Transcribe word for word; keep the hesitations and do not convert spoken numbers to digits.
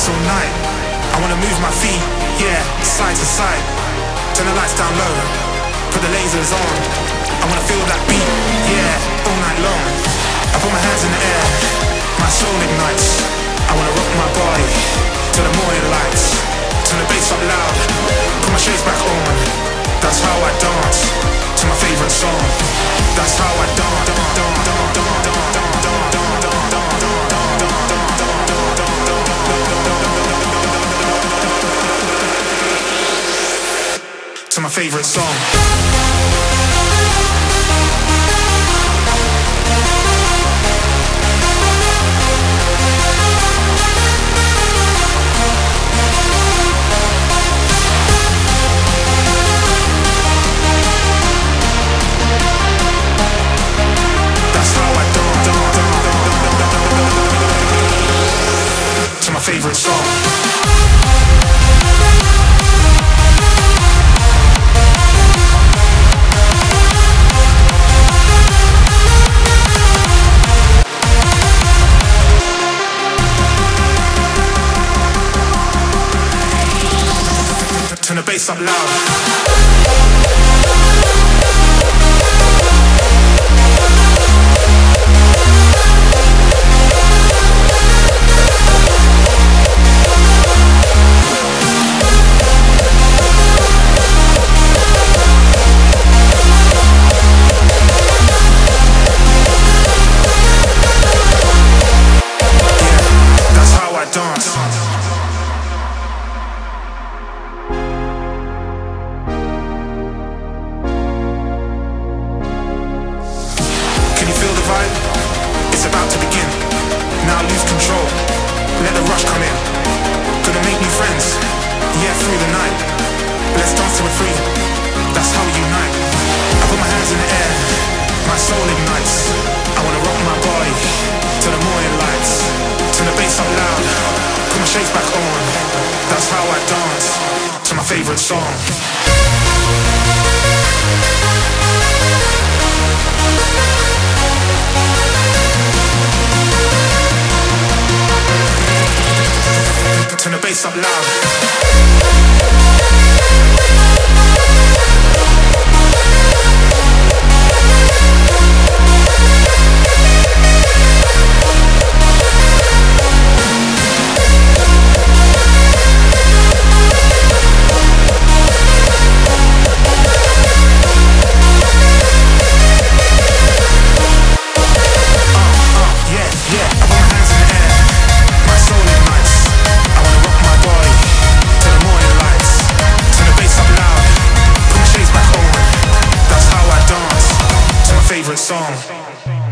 dance all night. I wanna move my feet, yeah, side to side. Turn the lights down low, put the lasers on. I wanna feel that beat, yeah, all night long. I put my hands in the air, my soul ignites. I wanna rock my body till the morning lights. Turn the bass up loud, put my shades back on. That's how I dance to my favorite song. That's how I dance, dance, dance, dance, dance, dance, dance. To my favorite song. Favorite song. Turn the bass up loud. It's about to begin. Now lose control. Let the rush come in. Gonna make new friends. Yeah, through the night. Let's dance till we're free. That's how we unite. I put my hands in the air. My soul ignites. I wanna rock my body till the morning lights. Turn the bass up loud. Put my shades back on. That's how I dance to my favorite song. Turn the bass up loud. Favorite song.